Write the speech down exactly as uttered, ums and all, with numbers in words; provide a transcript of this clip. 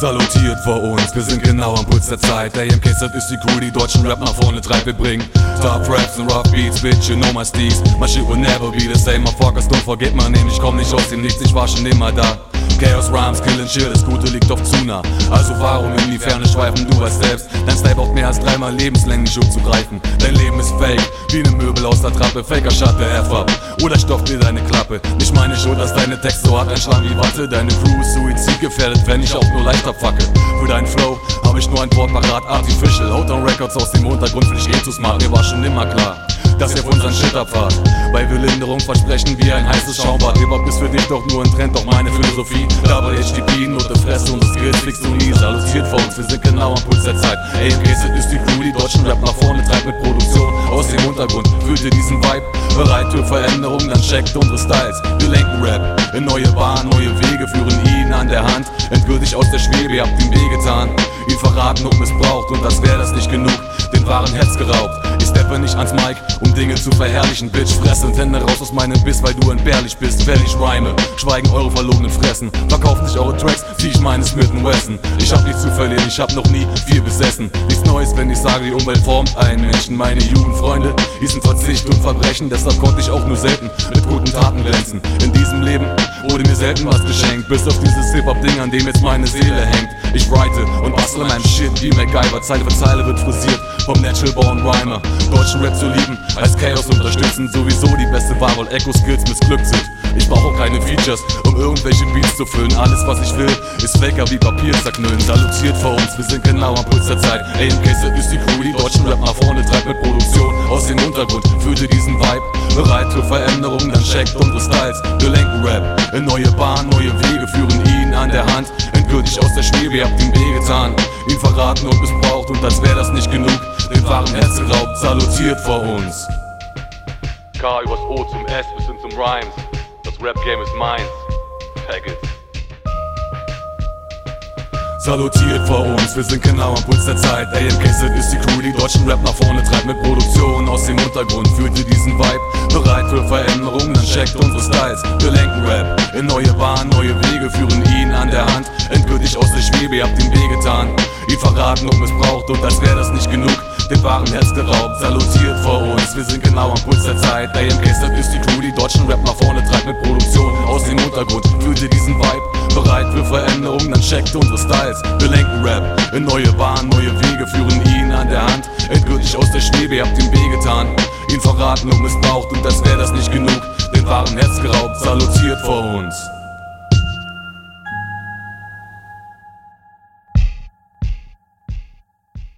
Salutiert vor uns, wir sind genau am Puls der Zeit. A M K Z ist die Crew, die deutschen Rap nach vorne treibt. Wir bringen Tough Raps and Rough Beats, bitch, you know my steez. My shit will never be the same, motherfuckers, don't forget my name. Ich komm nicht aus dem Nichts, ich war schon immer da. Chaos Rhymes, Kill and Chill, das Gute liegt auf zu nah. Also warum in die Ferne schweifen, du weißt selbst. Dein Style braucht mehr als dreimal lebenslänglich umzugreifen. Dein Leben ist fake, wie ne Möbel aus der Trappe. Faker shut the F up, oder stopft dir deine Klappe. Nicht meine Schuld, dass deine Texte so hart einschlagen wie Watte. Deine Crew ist suizidgefährdet, wenn ich auch nur leicht abfacke. Für deinen Flow hab ich nur ein Wort parat, Artificial. Hotel Records aus dem Untergrund will ich eh zu smart. Mir war schon immer klar, dass ihr auf unseren Shit abfahrt. Bei Belinderung versprechen wir ein heißes Schaumbad. Hip-Hop ist für dich doch nur ein Trend, doch meine Philosophie. Dabei H D P, Note Fresse, unsere Skills fliegst du nie. Salutiert vor uns, wir sind genau am Puls der Zeit. A M K Z ist die Crew, die deutschen Rap nach vorne treibt mit Produktion aus dem Untergrund. Fühlt ihr diesen Vibe? Bereit für Veränderung, dann checkt unsere Styles. Wir lenken Rap in neue Bahnen, neue Wege, führen ihn an der Hand. Endgültig aus der Schwebe, ihr habt ihm wehgetan. Ihn verraten und missbraucht und das wäre das nicht genug. Den wahren Herz geraubt. Ich steppe nicht ans Mic, um Dinge zu verherrlichen. Bitch, fresse und Hände raus aus meinem Biss, weil du entbehrlich bist. Fällig rhyme, schweigen eure verlogenen Fressen. Verkaufen sich eure Tracks, zieh ich meine Smith and Wesson. Ich hab nichts zu verlieren, ich hab noch nie viel besessen. Nichts Neues, wenn ich sage, die Umwelt formt einen Menschen. Meine Jugendfreunde hießen Verzicht und Verbrechen. Deshalb konnte ich auch nur selten mit guten Taten glänzen. In diesem Leben wurde mir selten was geschenkt, bis auf dieses Hip-Hop-Ding, an dem jetzt meine Seele hängt. Ich write und bastle mein Shit wie MacGyver. Zeile für Zeile wird frisiert vom Natural Born Rhymer. Deutschen Rap zu lieben, als Chaos unterstützen. Sowieso die beste Wahl, weil Echo-Skills missglückt sind. Ich brauche keine Features, um irgendwelche Beats zu füllen. Alles was ich will, ist faker wie Papier zerknüllen. Salutiert vor uns, wir sind genau am Puls der Zeit. A M K Z ist die Crew, die deutschen Rap nach vorne treibt mit Produktion aus dem Untergrund. Fühlt ihr diesen Vibe? Bereit für Veränderung, dann checkt unsere Styles. Wir lenken Rap in neue Bahnen, neue Wege, führen ihn an der Hand. Endgültig aus der Schwebe, ihr habt ihm wehgetan. Ihn verraten und missbraucht und als wäre das nicht genug. Den wahren Herz geraubt, salutiert vor uns. K übers O zum S bis hin zum Rhymes. Das Rap-Game ist meins. Tag it. Salutiert vor uns, wir sind genau am Puls der Zeit. A M K Z ist die Crew, die deutschen Rap nach vorne treibt mit Produktion aus dem Untergrund. Fühlt ihr diesen Vibe? Bereit für Veränderung, dann checkt unsere Styles. Wir lenken Rap in neue Bahnen, neue Wege, führen ihn an der Hand. Endgültig aus der Schwebe, ihr habt ihm wehgetan. Ihn verraten und missbraucht und als wäre das nicht genug. Den wahren Herz geraubt, salutiert vor uns, wir sind genau am Puls der Zeit. A M K Z ist die Crew, die deutschen Rap nach vorne treibt mit Produktion aus dem Untergrund. Fühlt ihr diesen Vibe? Bereit für Veränderung, dann checkt unsere Styles. Wir lenken Rap in neue Bahnen, neue Wege, führen ihn an der Hand. Endgültig aus der Schwebe, ihr habt ihm wehgetan. Ihn verraten und missbraucht und als wäre das nicht genug. Den wahren Herz geraubt, salutiert vor uns.